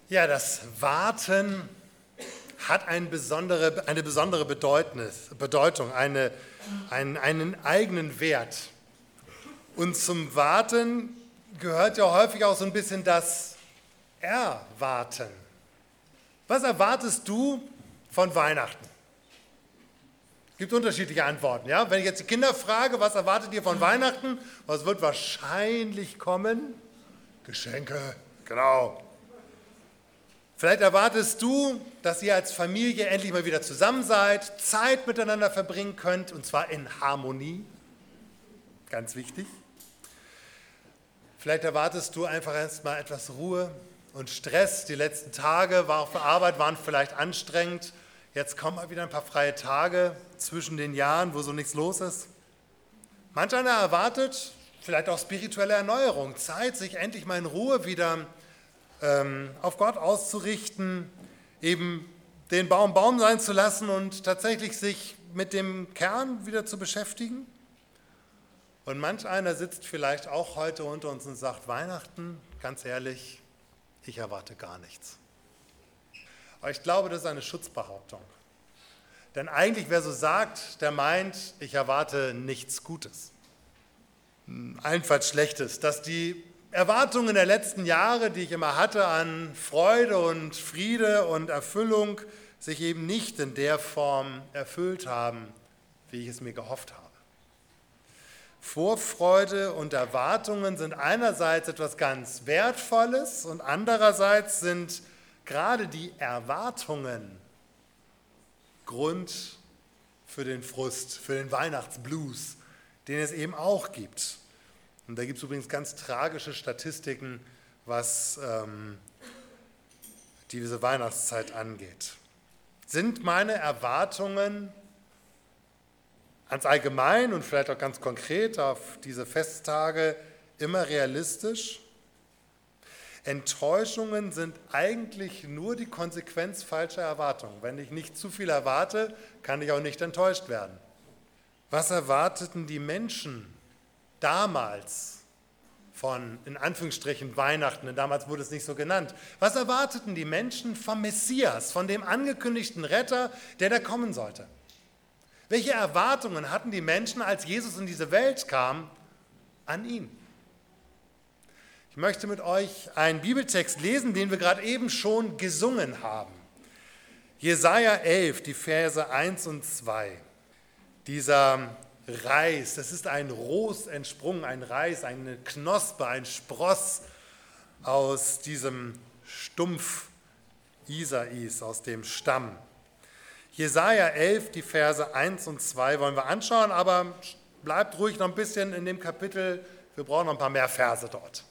Ja, das Warten hat eine besondere Bedeutung, einen eigenen Wert. Und zum Warten gehört ja häufig auch so ein bisschen das Erwarten. Was erwartest du von Weihnachten? Es gibt unterschiedliche Antworten. Ja? Wenn ich jetzt die Kinder frage, was erwartet ihr von Weihnachten? Was wird wahrscheinlich kommen? Geschenke, genau. Vielleicht erwartest du, dass ihr als Familie endlich mal wieder zusammen seid, Zeit miteinander verbringen könnt, und zwar in Harmonie. Ganz wichtig. Vielleicht erwartest du einfach erstmal etwas Ruhe und Stress. Die letzten Tage auf der Arbeit waren vielleicht anstrengend. Jetzt kommen mal wieder ein paar freie Tage zwischen den Jahren, wo so nichts los ist. Manch einer erwartet vielleicht auch spirituelle Erneuerung, Zeit, sich endlich mal in Ruhe wieder auf Gott auszurichten, eben den Baum sein zu lassen und tatsächlich sich mit dem Kern wieder zu beschäftigen. Und manch einer sitzt vielleicht auch heute unter uns und sagt, Weihnachten, ganz ehrlich, ich erwarte gar nichts. Aber ich glaube, das ist eine Schutzbehauptung. Denn eigentlich, wer so sagt, der meint, ich erwarte nichts Gutes. Allenfalls Schlechtes, dass die Erwartungen der letzten Jahre, die ich immer hatte an Freude und Friede und Erfüllung, sich eben nicht in der Form erfüllt haben, wie ich es mir gehofft habe. Vorfreude und Erwartungen sind einerseits etwas ganz Wertvolles und andererseits sind gerade die Erwartungen Grund für den Frust, für den Weihnachtsblues, den es eben auch gibt. Und da gibt es übrigens ganz tragische Statistiken, was diese Weihnachtszeit angeht. Sind meine Erwartungen ganz allgemein und vielleicht auch ganz konkret auf diese Festtage immer realistisch? Enttäuschungen sind eigentlich nur die Konsequenz falscher Erwartungen. Wenn ich nicht zu viel erwarte, kann ich auch nicht enttäuscht werden. Was erwarteten die Menschen damals von, in Anführungsstrichen, Weihnachten, denn damals wurde es nicht so genannt. Was erwarteten die Menschen vom Messias, von dem angekündigten Retter, der da kommen sollte? Welche Erwartungen hatten die Menschen, als Jesus in diese Welt kam, an ihn? Ich möchte mit euch einen Bibeltext lesen, den wir gerade eben schon gesungen haben. Jesaja 11, die Verse 1 und 2. Dieser Reis, das ist ein Ros entsprungen, ein Reis, eine Knospe, ein Spross aus diesem Stumpf Isais, aus dem Stamm. Jesaja 11, die Verse 1 und 2 wollen wir anschauen, aber bleibt ruhig noch ein bisschen in dem Kapitel, wir brauchen noch ein paar mehr Verse dort.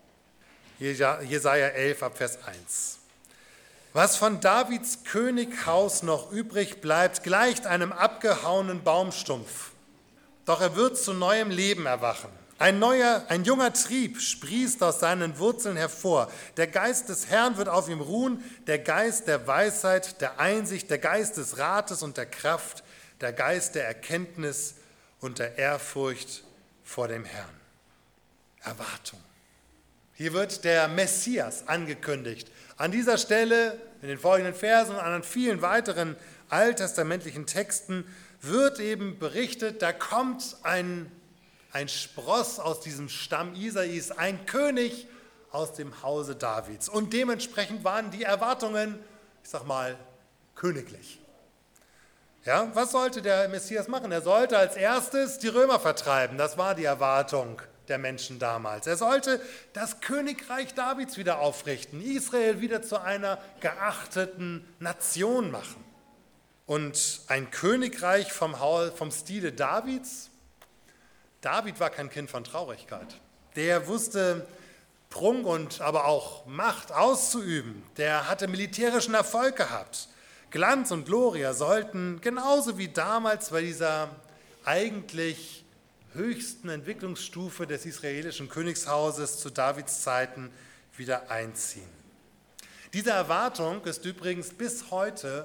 Jesaja 11 ab Vers 1. Was von Davids Könighaus noch übrig bleibt, gleicht einem abgehauenen Baumstumpf. Doch er wird zu neuem Leben erwachen. Ein junger Trieb sprießt aus seinen Wurzeln hervor. Der Geist des Herrn wird auf ihm ruhen, der Geist der Weisheit, der Einsicht, der Geist des Rates und der Kraft, der Geist der Erkenntnis und der Ehrfurcht vor dem Herrn. Erwartung. Hier wird der Messias angekündigt. An dieser Stelle, in den folgenden Versen und an vielen weiteren alttestamentlichen Texten wird eben berichtet, da kommt ein Spross aus diesem Stamm Isais, ein König aus dem Hause Davids. Und dementsprechend waren die Erwartungen, ich sag mal, königlich. Ja, was sollte der Messias machen? Er sollte als erstes die Römer vertreiben. Das war die Erwartung der Menschen damals. Er sollte das Königreich Davids wieder aufrichten, Israel wieder zu einer geachteten Nation machen. Und ein Königreich vom Stile Davids. David war kein Kind von Traurigkeit. Der wusste Prunk und aber auch Macht auszuüben. Der hatte militärischen Erfolg gehabt. Glanz und Gloria sollten genauso wie damals bei dieser eigentlich höchsten Entwicklungsstufe des israelischen Königshauses zu Davids Zeiten wieder einziehen. Diese Erwartung ist übrigens bis heute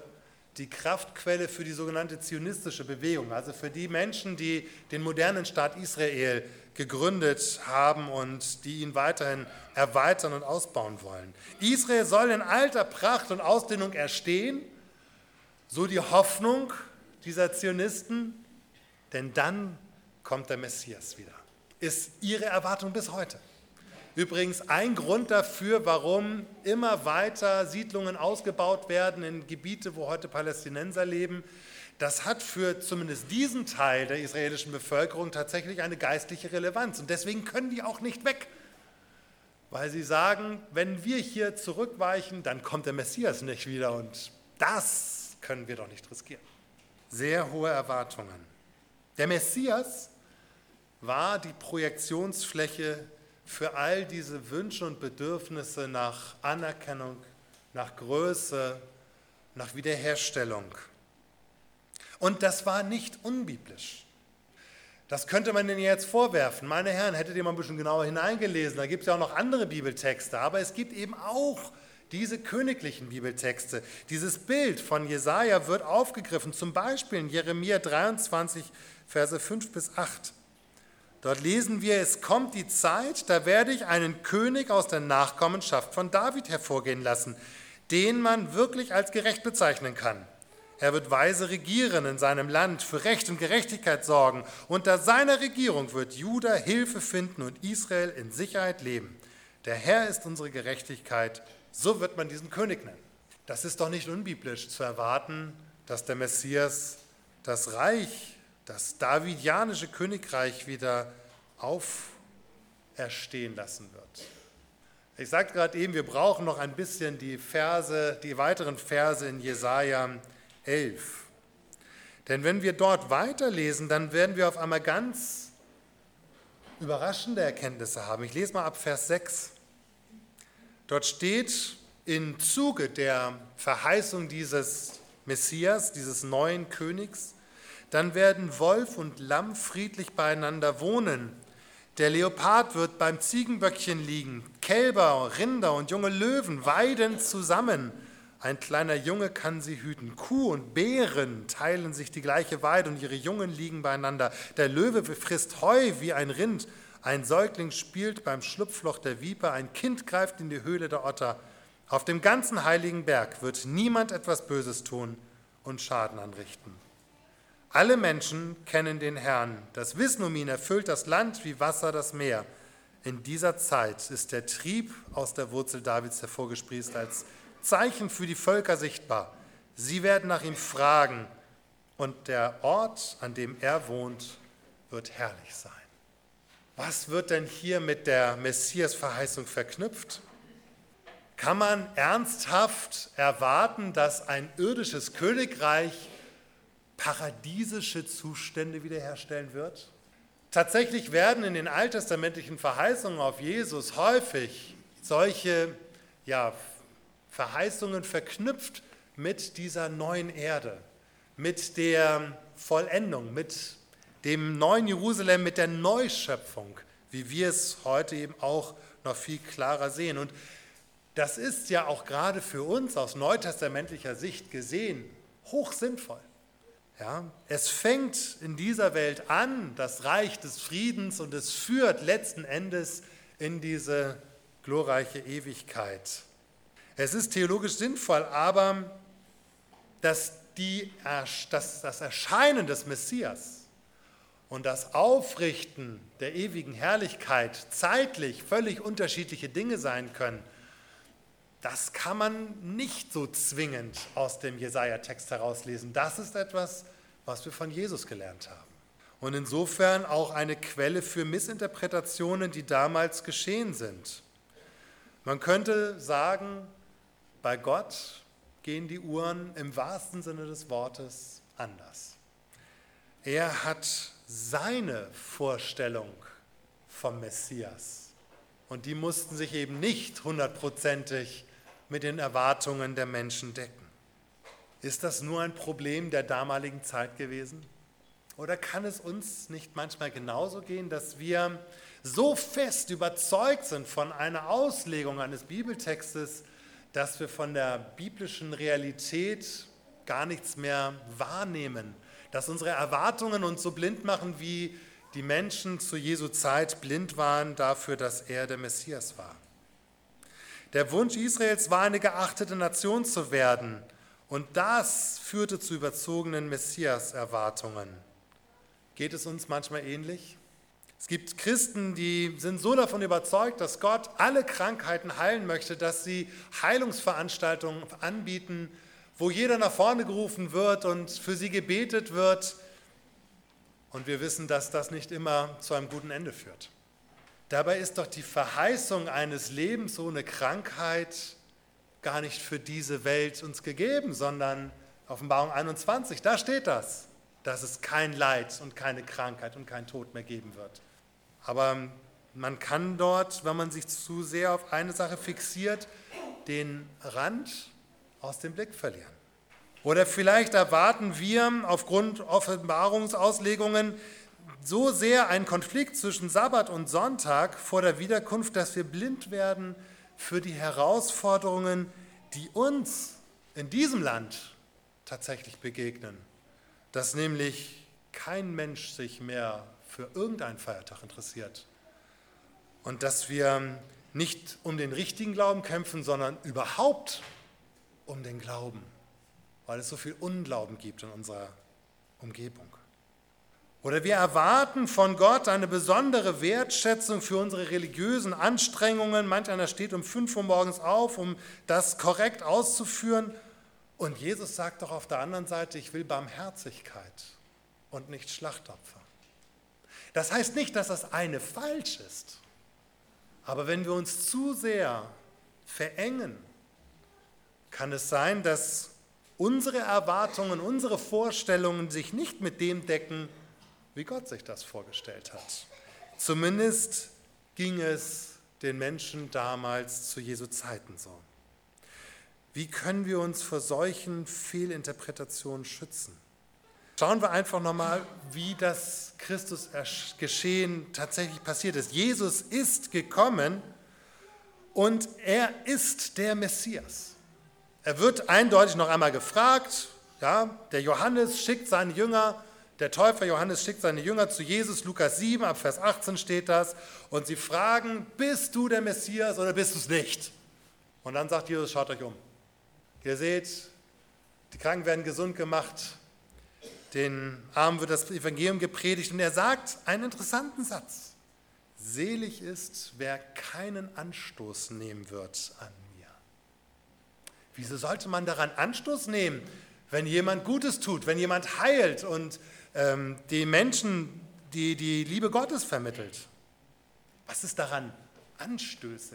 die Kraftquelle für die sogenannte zionistische Bewegung, also für die Menschen, die den modernen Staat Israel gegründet haben und die ihn weiterhin erweitern und ausbauen wollen. Israel soll in alter Pracht und Ausdehnung erstehen, so die Hoffnung dieser Zionisten, denn dann kommt der Messias wieder. Ist ihre Erwartung bis heute. Übrigens ein Grund dafür, warum immer weiter Siedlungen ausgebaut werden in Gebiete, wo heute Palästinenser leben. Das hat für zumindest diesen Teil der israelischen Bevölkerung tatsächlich eine geistliche Relevanz. Und deswegen können die auch nicht weg, weil sie sagen, wenn wir hier zurückweichen, dann kommt der Messias nicht wieder und das können wir doch nicht riskieren. Sehr hohe Erwartungen. Der Messias war die Projektionsfläche für all diese Wünsche und Bedürfnisse nach Anerkennung, nach Größe, nach Wiederherstellung. Und das war nicht unbiblisch. Das könnte man Ihnen jetzt vorwerfen. Meine Herren, hättet ihr mal ein bisschen genauer hineingelesen, da gibt es ja auch noch andere Bibeltexte, aber es gibt eben auch diese königlichen Bibeltexte. Dieses Bild von Jesaja wird aufgegriffen, zum Beispiel in Jeremia 23, Verse 5 bis 8. Dort lesen wir, es kommt die Zeit, da werde ich einen König aus der Nachkommenschaft von David hervorgehen lassen, den man wirklich als gerecht bezeichnen kann. Er wird weise regieren in seinem Land, für Recht und Gerechtigkeit sorgen. Unter seiner Regierung wird Juda Hilfe finden und Israel in Sicherheit leben. Der Herr ist unsere Gerechtigkeit, so wird man diesen König nennen. Das ist doch nicht unbiblisch zu erwarten, dass der Messias das Reich, das davidianische Königreich wieder auferstehen lassen wird. Ich sagte gerade eben, wir brauchen noch ein bisschen die weiteren Verse in Jesaja 11. Denn wenn wir dort weiterlesen, dann werden wir auf einmal ganz überraschende Erkenntnisse haben. Ich lese mal ab Vers 6. Dort steht, im Zuge der Verheißung dieses Messias, dieses neuen Königs, dann werden Wolf und Lamm friedlich beieinander wohnen. Der Leopard wird beim Ziegenböckchen liegen, Kälber, Rinder und junge Löwen weiden zusammen. Ein kleiner Junge kann sie hüten. Kuh und Bären teilen sich die gleiche Weide und ihre Jungen liegen beieinander. Der Löwe frisst Heu wie ein Rind. Ein Säugling spielt beim Schlupfloch der Viper. Ein Kind greift in die Höhle der Otter. Auf dem ganzen heiligen Berg wird niemand etwas Böses tun und Schaden anrichten. Alle Menschen kennen den Herrn. Das Wissen um ihn erfüllt das Land wie Wasser das Meer. In dieser Zeit ist der Trieb aus der Wurzel Davids hervorgesprießt als Zeichen für die Völker sichtbar. Sie werden nach ihm fragen und der Ort, an dem er wohnt, wird herrlich sein. Was wird denn hier mit der Messias-Verheißung verknüpft? Kann man ernsthaft erwarten, dass ein irdisches Königreich paradiesische Zustände wiederherstellen wird? Tatsächlich werden in den alttestamentlichen Verheißungen auf Jesus häufig solche Verheißungen verknüpft mit dieser neuen Erde, mit der Vollendung, mit dem neuen Jerusalem, mit der Neuschöpfung, wie wir es heute eben auch noch viel klarer sehen. Und das ist ja auch gerade für uns aus neutestamentlicher Sicht gesehen hoch sinnvoll. Ja, es fängt in dieser Welt an, das Reich des Friedens, und es führt letzten Endes in diese glorreiche Ewigkeit. Es ist theologisch sinnvoll, aber das Erscheinen des Messias und das Aufrichten der ewigen Herrlichkeit zeitlich völlig unterschiedliche Dinge sein können, das kann man nicht so zwingend aus dem Jesaja-Text herauslesen. Das ist etwas, was wir von Jesus gelernt haben. Und insofern auch eine Quelle für Missinterpretationen, die damals geschehen sind. Man könnte sagen, bei Gott gehen die Uhren im wahrsten Sinne des Wortes anders. Er hat seine Vorstellung vom Messias. Und die mussten sich eben nicht hundertprozentig mit den Erwartungen der Menschen decken. Ist das nur ein Problem der damaligen Zeit gewesen? Oder kann es uns nicht manchmal genauso gehen, dass wir so fest überzeugt sind von einer Auslegung eines Bibeltextes, dass wir von der biblischen Realität gar nichts mehr wahrnehmen, dass unsere Erwartungen uns so blind machen, wie die Menschen zu Jesu Zeit blind waren dafür, dass er der Messias war. Der Wunsch Israels war, eine geachtete Nation zu werden, und das führte zu überzogenen Messias-Erwartungen. Geht es uns manchmal ähnlich? Es gibt Christen, die sind so davon überzeugt, dass Gott alle Krankheiten heilen möchte, dass sie Heilungsveranstaltungen anbieten, wo jeder nach vorne gerufen wird und für sie gebetet wird. Und wir wissen, dass das nicht immer zu einem guten Ende führt. Dabei ist doch die Verheißung eines Lebens ohne Krankheit gar nicht für diese Welt uns gegeben, sondern Offenbarung 21, da steht das, dass es kein Leid und keine Krankheit und kein Tod mehr geben wird. Aber man kann dort, wenn man sich zu sehr auf eine Sache fixiert, den Rand aus dem Blick verlieren. Oder vielleicht erwarten wir aufgrund Offenbarungsauslegungen so sehr einen Konflikt zwischen Sabbat und Sonntag vor der Wiederkunft, dass wir blind werden für die Herausforderungen, die uns in diesem Land tatsächlich begegnen. Dass nämlich kein Mensch sich mehr für irgendeinen Feiertag interessiert. Und dass wir nicht um den richtigen Glauben kämpfen, sondern überhaupt um den Glauben, weil es so viel Unglauben gibt in unserer Umgebung. Oder wir erwarten von Gott eine besondere Wertschätzung für unsere religiösen Anstrengungen. Manch einer steht um 5 Uhr morgens auf, um das korrekt auszuführen. Und Jesus sagt doch auf der anderen Seite, ich will Barmherzigkeit und nicht Schlachtopfer. Das heißt nicht, dass das eine falsch ist. Aber wenn wir uns zu sehr verengen, kann es sein, dass unsere Erwartungen, unsere Vorstellungen sich nicht mit dem decken, wie Gott sich das vorgestellt hat. Zumindest ging es den Menschen damals zu Jesu Zeiten so. Wie können wir uns vor solchen Fehlinterpretationen schützen? Schauen wir einfach nochmal, wie das Christusgeschehen tatsächlich passiert ist. Jesus ist gekommen und er ist der Messias. Er wird eindeutig noch einmal gefragt, ja, der Johannes schickt seine Jünger, der Täufer Johannes schickt seine Jünger zu Jesus, Lukas 7, ab Vers 18 steht das, und sie fragen, bist du der Messias oder bist du es nicht? Und dann sagt Jesus, schaut euch um. Ihr seht, die Kranken werden gesund gemacht, den Armen wird das Evangelium gepredigt und er sagt einen interessanten Satz. Selig ist, wer keinen Anstoß nehmen wird an mir. Wieso sollte man daran Anstoß nehmen, wenn jemand Gutes tut, wenn jemand heilt und die Menschen die Liebe Gottes vermittelt? Was ist daran anstößig?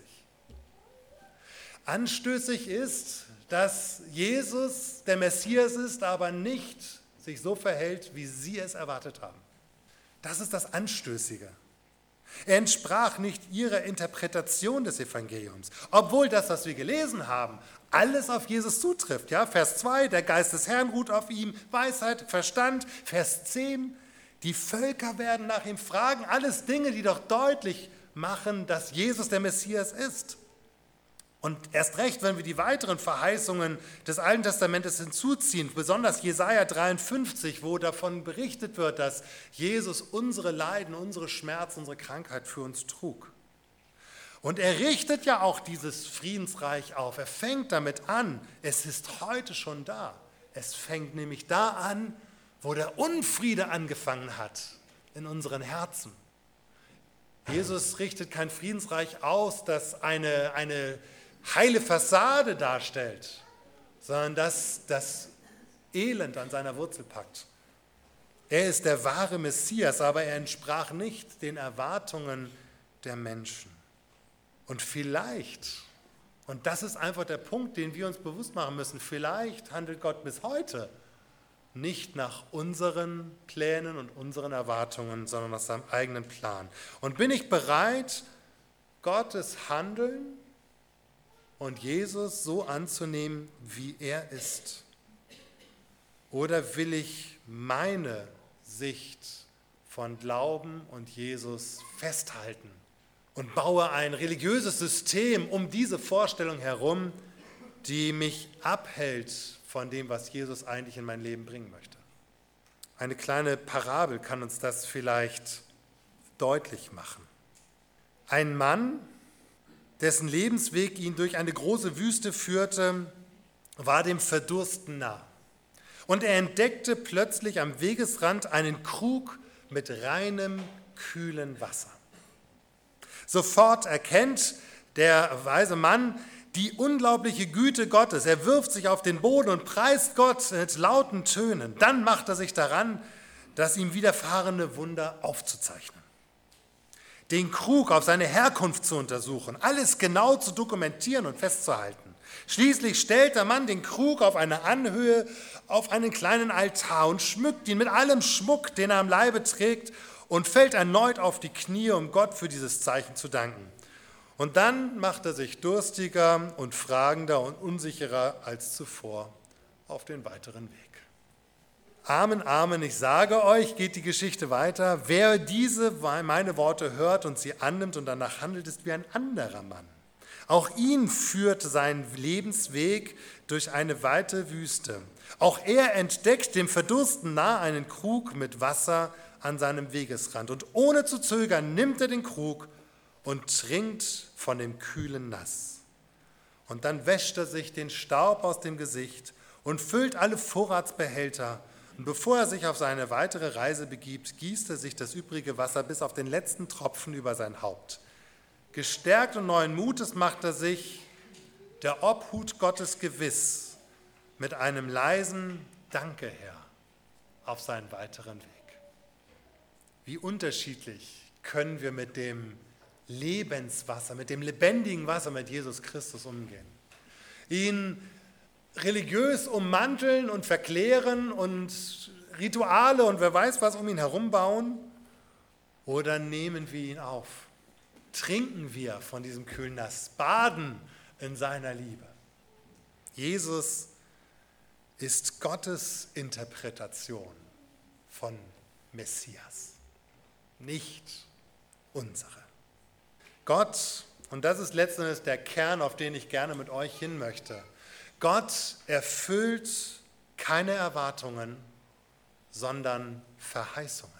Anstößig ist, dass Jesus der Messias ist, aber nicht sich so verhält, wie sie es erwartet haben. Das ist das Anstößige. Er entsprach nicht ihrer Interpretation des Evangeliums, obwohl das, was wir gelesen haben, alles auf Jesus zutrifft. Ja, Vers 2, der Geist des Herrn ruht auf ihm, Weisheit, Verstand. Vers 10, die Völker werden nach ihm fragen. Alles Dinge, die doch deutlich machen, dass Jesus der Messias ist. Und erst recht, wenn wir die weiteren Verheißungen des Alten Testamentes hinzuziehen, besonders Jesaja 53, wo davon berichtet wird, dass Jesus unsere Leiden, unsere Schmerzen, unsere Krankheit für uns trug. Und er richtet ja auch dieses Friedensreich auf. Er fängt damit an. Es ist heute schon da. Es fängt nämlich da an, wo der Unfriede angefangen hat in unseren Herzen. Jesus richtet kein Friedensreich aus, das eine heile Fassade darstellt, sondern das das Elend an seiner Wurzel packt. Er ist der wahre Messias, aber er entsprach nicht den Erwartungen der Menschen. Und vielleicht, und das ist einfach der Punkt, den wir uns bewusst machen müssen, vielleicht handelt Gott bis heute nicht nach unseren Plänen und unseren Erwartungen, sondern nach seinem eigenen Plan. Und bin ich bereit, Gottes Handeln und Jesus so anzunehmen, wie er ist? Oder will ich meine Sicht von Glauben und Jesus festhalten und baue ein religiöses System um diese Vorstellung herum, die mich abhält von dem, was Jesus eigentlich in mein Leben bringen möchte. Eine kleine Parabel kann uns das vielleicht deutlich machen. Ein Mann, dessen Lebensweg ihn durch eine große Wüste führte, war dem Verdursten nah. Und er entdeckte plötzlich am Wegesrand einen Krug mit reinem, kühlen Wasser. Sofort erkennt der weise Mann die unglaubliche Güte Gottes. Er wirft sich auf den Boden und preist Gott mit lauten Tönen. Dann macht er sich daran, das ihm widerfahrene Wunder aufzuzeichnen. Den Krug auf seine Herkunft zu untersuchen, alles genau zu dokumentieren und festzuhalten. Schließlich stellt der Mann den Krug auf eine Anhöhe, auf einen kleinen Altar und schmückt ihn mit allem Schmuck, den er am Leibe trägt, und fällt erneut auf die Knie, um Gott für dieses Zeichen zu danken. Und dann macht er sich durstiger und fragender und unsicherer als zuvor auf den weiteren Weg. Amen, Amen, ich sage euch, geht die Geschichte weiter, wer diese meine Worte hört und sie annimmt und danach handelt, ist wie ein anderer Mann. Auch ihn führt sein Lebensweg durch eine weite Wüste. Auch er entdeckt dem Verdursten nah einen Krug mit Wasser an seinem Wegesrand. Und ohne zu zögern nimmt er den Krug und trinkt von dem kühlen Nass. Und dann wäscht er sich den Staub aus dem Gesicht und füllt alle Vorratsbehälter. Und bevor er sich auf seine weitere Reise begibt, gießt er sich das übrige Wasser bis auf den letzten Tropfen über sein Haupt. Gestärkt und neuen Mutes macht er sich der Obhut Gottes gewiss mit einem leisen Danke, Herr, auf seinen weiteren Weg. Wie unterschiedlich können wir mit dem Lebenswasser, mit dem lebendigen Wasser, mit Jesus Christus umgehen. Ihn religiös ummanteln und verklären und Rituale und wer weiß was um ihn herum bauen, oder nehmen wir ihn auf? Trinken wir von diesem kühlen Nass, baden in seiner Liebe. Jesus ist Gottes Interpretation von Messias, nicht unsere. Gott, und das ist letztendlich der Kern, auf den ich gerne mit euch hin möchte, Gott erfüllt keine Erwartungen, sondern Verheißungen.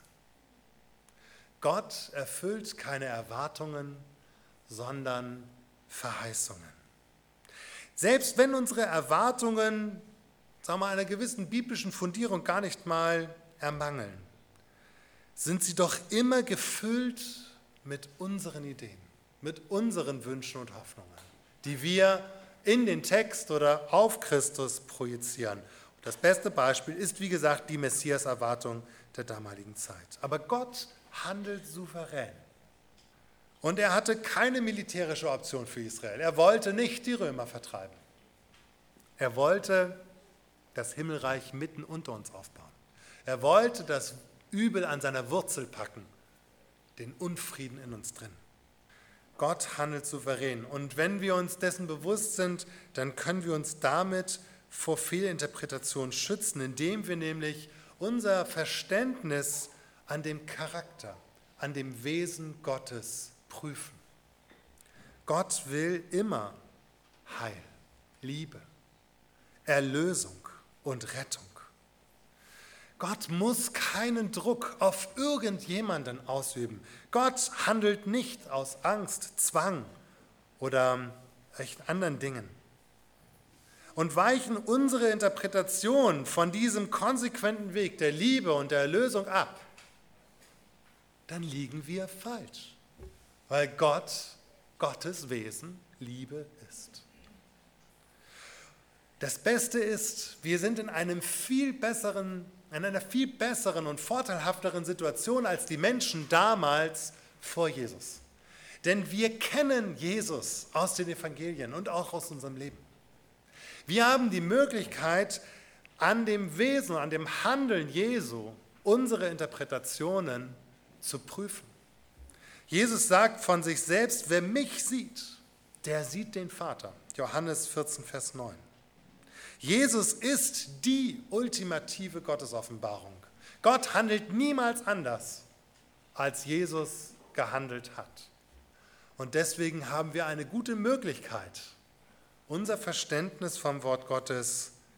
Gott erfüllt keine Erwartungen, sondern Verheißungen. Selbst wenn unsere Erwartungen, sagen wir, einer gewissen biblischen Fundierung gar nicht mal ermangeln, sind sie doch immer gefüllt mit unseren Ideen, mit unseren Wünschen und Hoffnungen, die wir in den Text oder auf Christus projizieren. Und das beste Beispiel ist, wie gesagt, die Messias-Erwartung der damaligen Zeit. Aber Gott handelt souverän. Und er hatte keine militärische Option für Israel. Er wollte nicht die Römer vertreiben. Er wollte das Himmelreich mitten unter uns aufbauen. Er wollte das Übel an seiner Wurzel packen, den Unfrieden in uns drin. Gott handelt souverän. Und wenn wir uns dessen bewusst sind, dann können wir uns damit vor Fehlinterpretationen schützen, indem wir nämlich unser Verständnis an dem Charakter, an dem Wesen Gottes prüfen. Gott will immer Heil, Liebe, Erlösung und Rettung. Gott muss keinen Druck auf irgendjemanden ausüben. Gott handelt nicht aus Angst, Zwang oder echt anderen Dingen. Und weichen unsere Interpretation von diesem konsequenten Weg der Liebe und der Erlösung ab, dann liegen wir falsch, weil Gott, Gottes Wesen, Liebe ist. Das Beste ist, wir sind in einer viel besseren und vorteilhafteren Situation als die Menschen damals vor Jesus. Denn wir kennen Jesus aus den Evangelien und auch aus unserem Leben. Wir haben die Möglichkeit, an dem Wesen, an dem Handeln Jesu unsere Interpretationen zu prüfen. Jesus sagt von sich selbst, wer mich sieht, der sieht den Vater. Johannes 14, Vers 9. Jesus ist die ultimative Gottesoffenbarung. Gott handelt niemals anders, als Jesus gehandelt hat. Und deswegen haben wir eine gute Möglichkeit, unser Verständnis vom Wort Gottes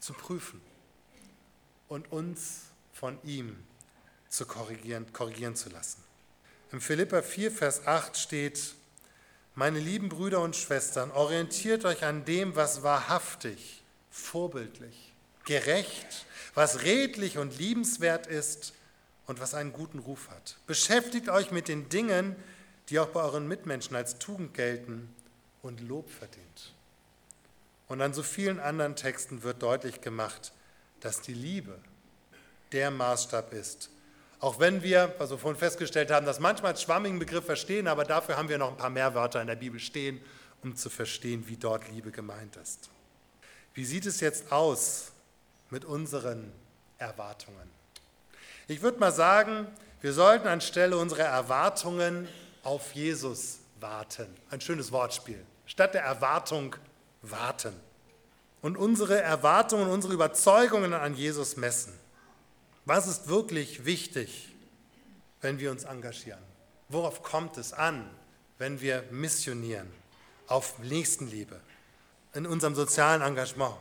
zu prüfen und uns von ihm zu korrigieren zu lassen. Im Philipper 4, Vers 8 steht: Meine lieben Brüder und Schwestern, orientiert euch an dem, was wahrhaftig, vorbildlich, gerecht, was redlich und liebenswert ist und was einen guten Ruf hat. Beschäftigt euch mit den Dingen, die auch bei euren Mitmenschen als Tugend gelten und Lob verdient. Und an so vielen anderen Texten wird deutlich gemacht, dass die Liebe der Maßstab ist. Auch wenn wir, was wir vorhin festgestellt haben, das manchmal als schwammigen Begriff verstehen, aber dafür haben wir noch ein paar mehr Wörter in der Bibel stehen, um zu verstehen, wie dort Liebe gemeint ist. Wie sieht es jetzt aus mit unseren Erwartungen? Ich würde mal sagen, wir sollten anstelle unserer Erwartungen auf Jesus warten. Ein schönes Wortspiel. Statt der Erwartung warten. Und unsere Erwartungen, unsere Überzeugungen an Jesus messen. Was ist wirklich wichtig, wenn wir uns engagieren? Worauf kommt es an, wenn wir missionieren? Auf Nächstenliebe, in unserem sozialen Engagement.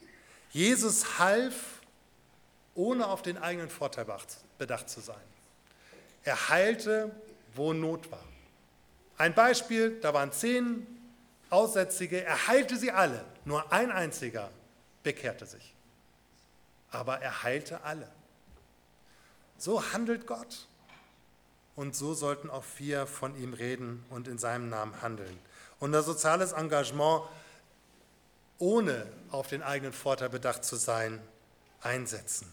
Jesus half, ohne auf den eigenen Vorteil bedacht zu sein. Er heilte, wo Not war. Ein Beispiel, da waren 10 Aussätzige, er heilte sie alle, nur ein einziger bekehrte sich. Aber er heilte alle. So handelt Gott. Und so sollten auch wir von ihm reden und in seinem Namen handeln. Unser soziales Engagement, ohne auf den eigenen Vorteil bedacht zu sein, einsetzen.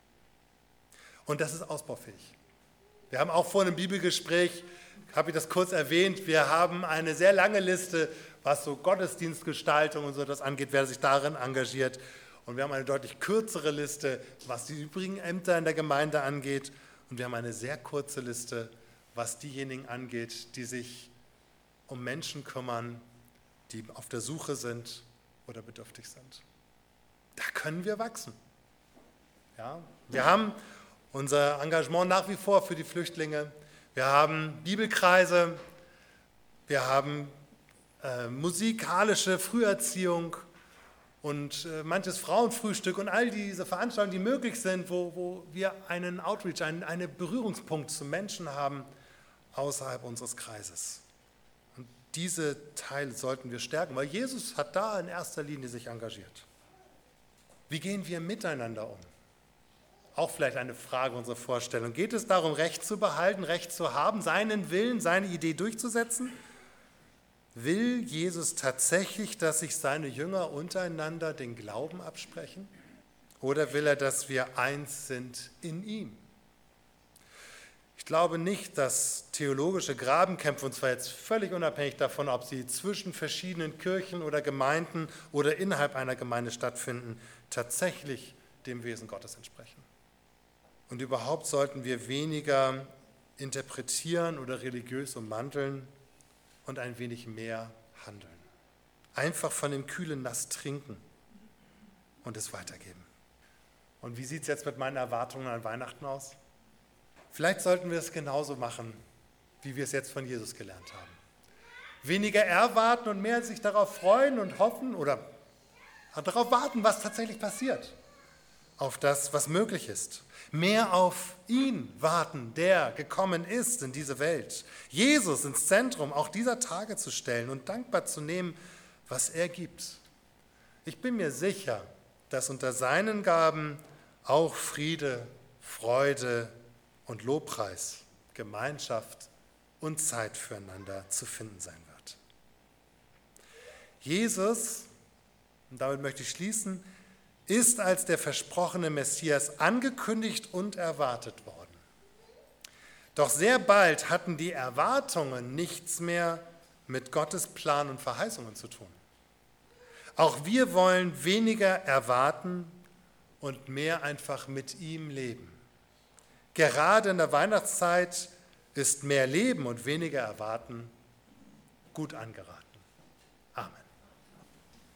Und das ist ausbaufähig. Wir haben auch vor einem Bibelgespräch, habe ich das kurz erwähnt, wir haben eine sehr lange Liste, was so Gottesdienstgestaltung und so das angeht, wer sich darin engagiert. Und wir haben eine deutlich kürzere Liste, was die übrigen Ämter in der Gemeinde angeht. Und wir haben eine sehr kurze Liste, was diejenigen angeht, die sich um Menschen kümmern, die auf der Suche sind oder bedürftig sind. Da können wir wachsen. Ja? Wir haben unser Engagement nach wie vor für die Flüchtlinge. Wir haben Bibelkreise, wir haben musikalische Früherziehung und manches Frauenfrühstück und all diese Veranstaltungen, die möglich sind, wo wir einen Outreach, einen Berührungspunkt zu Menschen haben außerhalb unseres Kreises. Und diese Teile sollten wir stärken, weil Jesus hat da in erster Linie sich engagiert. Wie gehen wir miteinander um? Auch vielleicht eine Frage unserer Vorstellung. Geht es darum, Recht zu behalten, Recht zu haben, seinen Willen, seine Idee durchzusetzen? Will Jesus tatsächlich, dass sich seine Jünger untereinander den Glauben absprechen? Oder will er, dass wir eins sind in ihm? Ich glaube nicht, dass theologische Grabenkämpfe, und zwar jetzt völlig unabhängig davon, ob sie zwischen verschiedenen Kirchen oder Gemeinden oder innerhalb einer Gemeinde stattfinden, tatsächlich dem Wesen Gottes entsprechen. Und überhaupt sollten wir weniger interpretieren oder religiös ummanteln und ein wenig mehr handeln. Einfach von dem kühlen Nass trinken und es weitergeben. Und wie sieht es jetzt mit meinen Erwartungen an Weihnachten aus? Vielleicht sollten wir es genauso machen, wie wir es jetzt von Jesus gelernt haben. Weniger erwarten und mehr sich darauf freuen und hoffen oder darauf warten, was tatsächlich passiert. Auf das, was möglich ist. Mehr auf ihn warten, der gekommen ist in diese Welt. Jesus ins Zentrum auch dieser Tage zu stellen und dankbar zu nehmen, was er gibt. Ich bin mir sicher, dass unter seinen Gaben auch Friede, Freude und Lobpreis, Gemeinschaft und Zeit füreinander zu finden sein wird. Jesus, und damit möchte ich schließen, ist als der versprochene Messias angekündigt und erwartet worden. Doch sehr bald hatten die Erwartungen nichts mehr mit Gottes Plan und Verheißungen zu tun. Auch wir wollen weniger erwarten und mehr einfach mit ihm leben. Gerade in der Weihnachtszeit ist mehr Leben und weniger Erwarten gut angeraten. Amen.